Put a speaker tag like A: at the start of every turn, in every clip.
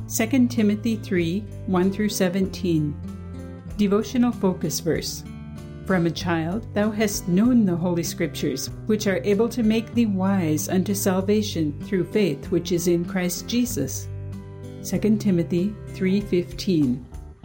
A: 2 Timothy 3, 1-17. Devotional Focus Verse. From a child thou hast known the Holy Scriptures, which are able to make thee wise unto salvation through faith which is in Christ Jesus. 2 Timothy 3:15.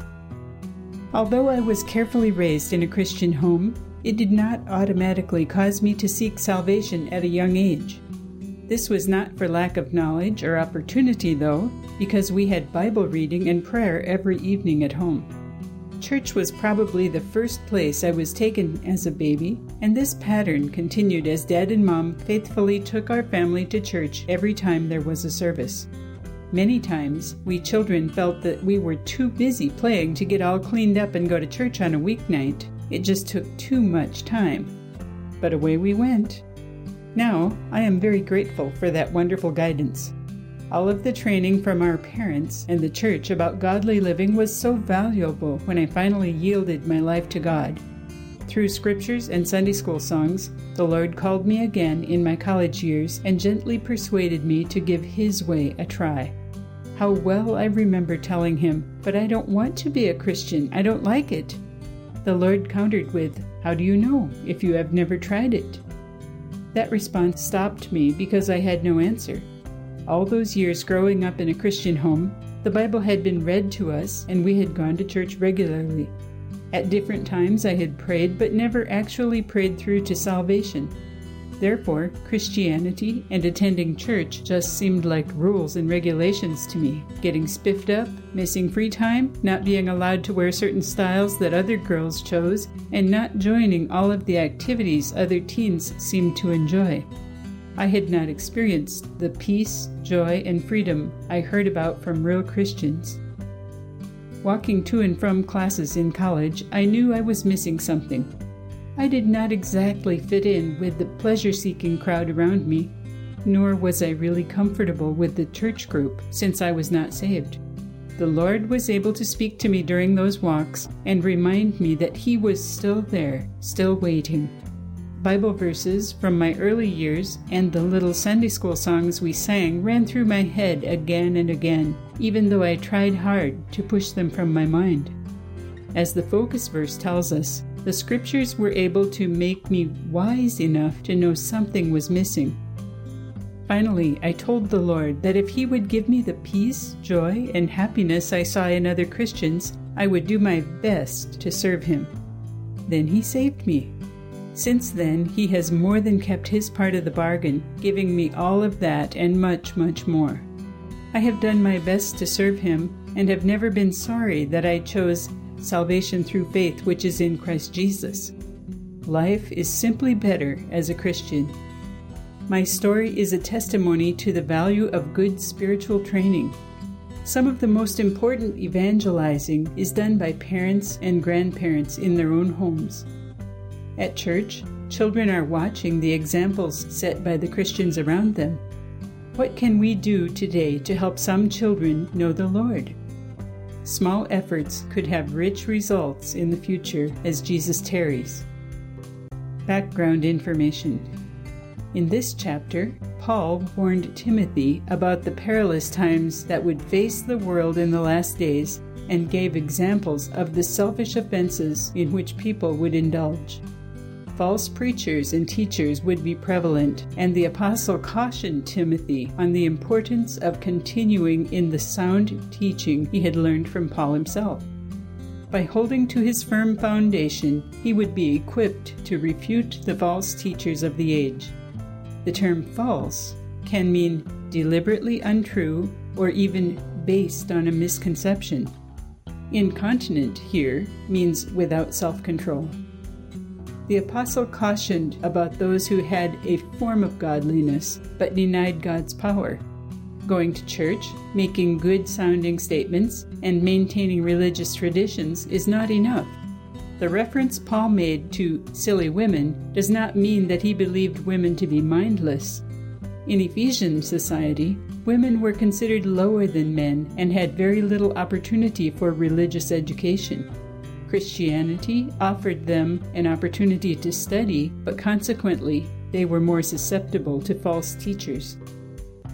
A: Although I was carefully raised in a Christian home, it did not automatically cause me to seek salvation at a young age. This was not for lack of knowledge or opportunity, though, because we had Bible reading and prayer every evening at home. Church was probably the first place I was taken as a baby, and this pattern continued as Dad and Mom faithfully took our family to church every time there was a service. Many times, we children felt that we were too busy playing to get all cleaned up and go to church on a weeknight. It just took too much time. But away we went. Now, I am very grateful for that wonderful guidance. All of the training from our parents and the church about godly living was so valuable when I finally yielded my life to God. Through scriptures and Sunday school songs, the Lord called me again in my college years and gently persuaded me to give His way a try. How well I remember telling Him, "But I don't want to be a Christian. I don't like it." The Lord countered with, "How do you know if you have never tried it?" That response stopped me because I had no answer. All those years growing up in a Christian home, the Bible had been read to us and we had gone to church regularly. At different times I had prayed but never actually prayed through to salvation. Therefore, Christianity and attending church just seemed like rules and regulations to me. Getting spiffed up, missing free time, not being allowed to wear certain styles that other girls chose, and not joining all of the activities other teens seemed to enjoy. I had not experienced the peace, joy, and freedom I heard about from real Christians. Walking to and from classes in college, I knew I was missing something. I did not exactly fit in with the pleasure-seeking crowd around me, nor was I really comfortable with the church group since I was not saved. The Lord was able to speak to me during those walks and remind me that He was still there, still waiting. Bible verses from my early years and the little Sunday school songs we sang ran through my head again and again, even though I tried hard to push them from my mind. As the focus verse tells us, the scriptures were able to make me wise enough to know something was missing. Finally, I told the Lord that if He would give me the peace, joy, and happiness I saw in other Christians, I would do my best to serve Him. Then He saved me. Since then, He has more than kept His part of the bargain, giving me all of that and much, much more. I have done my best to serve Him and have never been sorry that I chose salvation through faith which is in Christ Jesus. Life is simply better as a Christian. My story is a testimony to the value of good spiritual training. Some of the most important evangelizing is done by parents and grandparents in their own homes. At church, children are watching the examples set by the Christians around them. What can we do today to help some children know the Lord? Small efforts could have rich results in the future as Jesus tarries. Background information. In this chapter, Paul warned Timothy about the perilous times that would face the world in the last days and gave examples of the selfish offenses in which people would indulge. False preachers and teachers would be prevalent, and the apostle cautioned Timothy on the importance of continuing in the sound teaching he had learned from Paul himself. By holding to his firm foundation, he would be equipped to refute the false teachers of the age. The term false can mean deliberately untrue or even based on a misconception. Incontinent here means without self-control. The apostle cautioned about those who had a form of godliness but denied God's power. Going to church, making good-sounding statements, and maintaining religious traditions is not enough. The reference Paul made to silly women does not mean that he believed women to be mindless. In Ephesian society, women were considered lower than men and had very little opportunity for religious education. Christianity offered them an opportunity to study, but consequently, they were more susceptible to false teachers.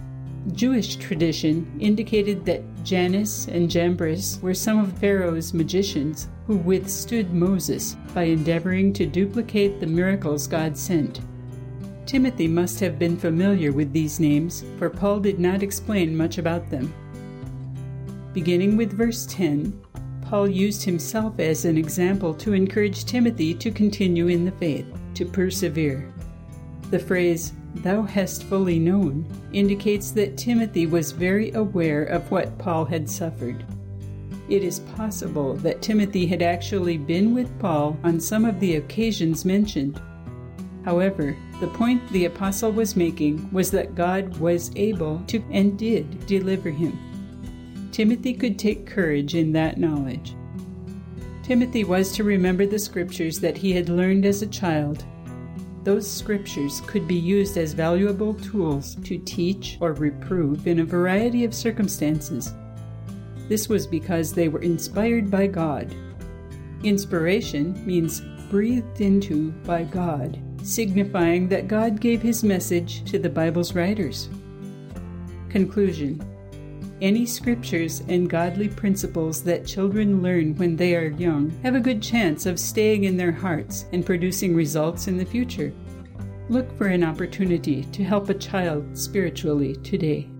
A: Jewish tradition indicated that Jannes and Jambres were some of Pharaoh's magicians who withstood Moses by endeavoring to duplicate the miracles God sent. Timothy must have been familiar with these names, for Paul did not explain much about them. Beginning with verse 10, Paul used himself as an example to encourage Timothy to continue in the faith, to persevere. The phrase, "thou hast fully known," indicates that Timothy was very aware of what Paul had suffered. It is possible that Timothy had actually been with Paul on some of the occasions mentioned. However, the point the apostle was making was that God was able to and did deliver him. Timothy could take courage in that knowledge. Timothy was to remember the scriptures that he had learned as a child. Those scriptures could be used as valuable tools to teach or reprove in a variety of circumstances. This was because they were inspired by God. Inspiration means breathed into by God, signifying that God gave his message to the Bible's writers. Conclusion: any scriptures and godly principles that children learn when they are young have a good chance of staying in their hearts and producing results in the future. Look for an opportunity to help a child spiritually today.